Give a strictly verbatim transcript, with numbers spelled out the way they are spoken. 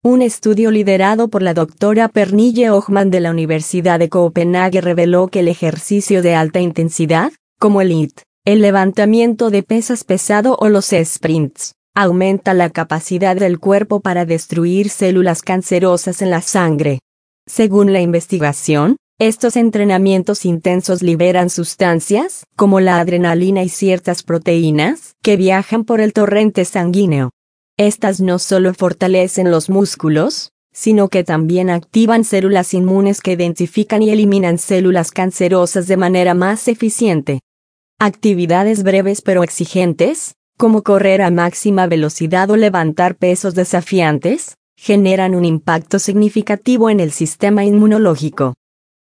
Un estudio liderado por la doctora Pernille Ohman de la Universidad de Copenhague reveló que el ejercicio de alta intensidad, como el I T, el levantamiento de pesas pesado o los sprints, aumenta la capacidad del cuerpo para destruir células cancerosas en la sangre. Según la investigación, estos entrenamientos intensos liberan sustancias, como la adrenalina y ciertas proteínas, que viajan por el torrente sanguíneo. Estas no solo fortalecen los músculos, sino que también activan células inmunes que identifican y eliminan células cancerosas de manera más eficiente. Actividades breves pero exigentes, como correr a máxima velocidad o levantar pesos desafiantes, generan un impacto significativo en el sistema inmunológico.